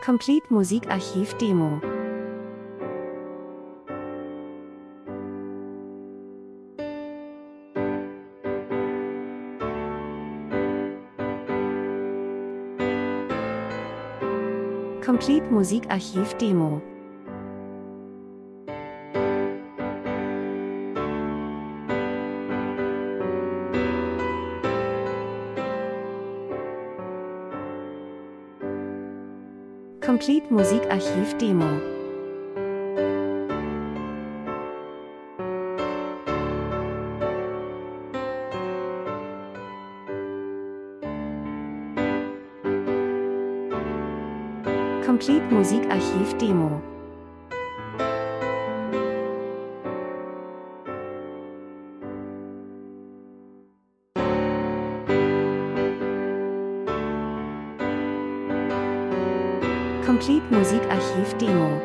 Complete Musikarchiv Demo. Complete Musikarchiv Demo. Complete Musikarchiv Demo. Complete Musikarchiv Demo. Complete Musikarchiv Demo.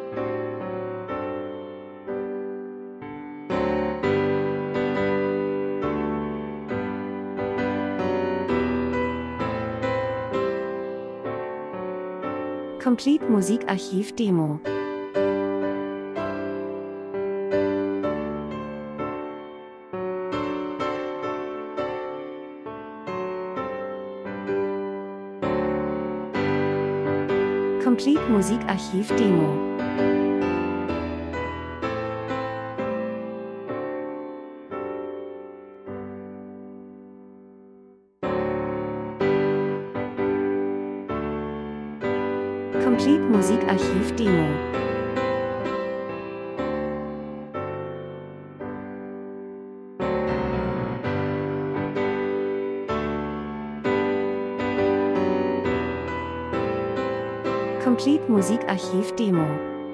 Complete Musikarchiv Demo. Complete Musikarchiv Demo. Complete Musikarchiv Demo. Complete Musikarchiv Demo.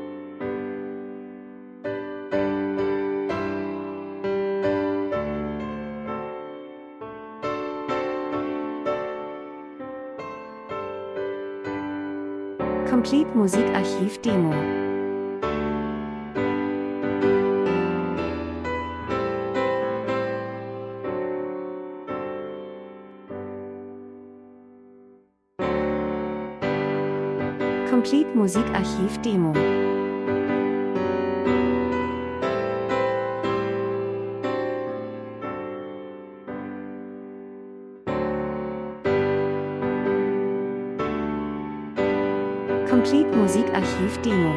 Complete Musikarchiv Demo. Complete Musikarchiv Demo. Complete Musikarchiv Demo.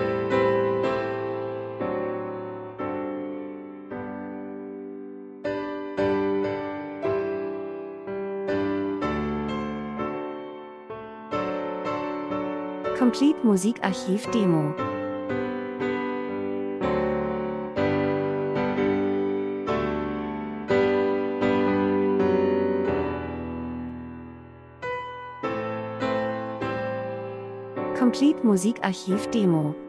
Complete Musikarchiv Demo. Complete Musikarchiv Demo.